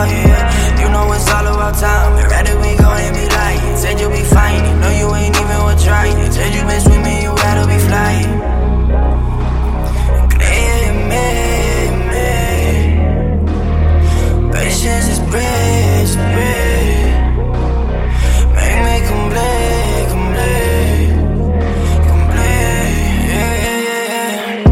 yeah. You know it's all about time, but rather we go and be lying. Said you'll be fine, you know you ain't even worth trying. Said you been swimming, you rather be flying. Patience is bread, it's bread. Make me complete, complete, complete, yeah.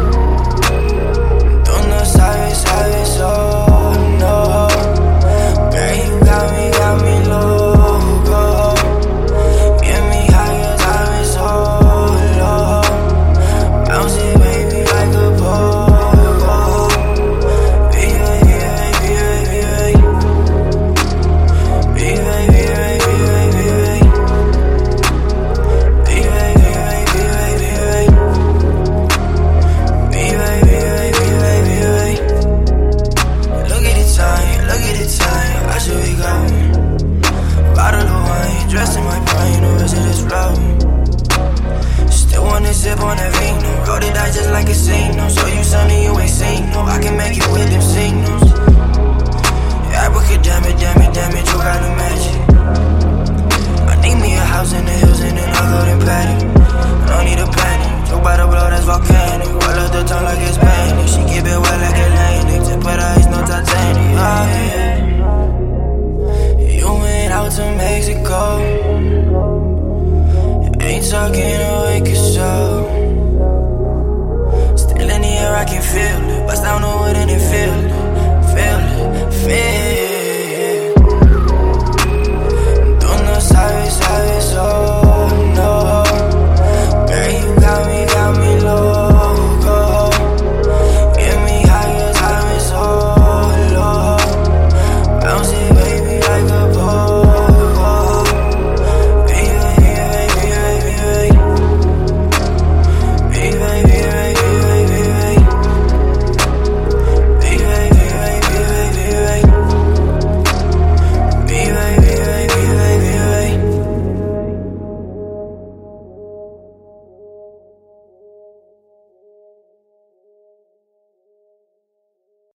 Tú no sabes, sabes, oh no. Girl, you got me loco. Get me higher, sabes, solo. Bounce it, baby, like a pogo. Dressed in my prime, the rest of this flow. Still wanna sip on that vino. Roll the dice just like a casino. So you something you ain't seen, no. I can make it with them signals. Yeah, damn it, you got the magic. I need me a house in the hills and then I'll go to paddock. I don't need a panic. Joke by the blow, that's volcanic. Roll up the tongue like it's panic. She keep it wet.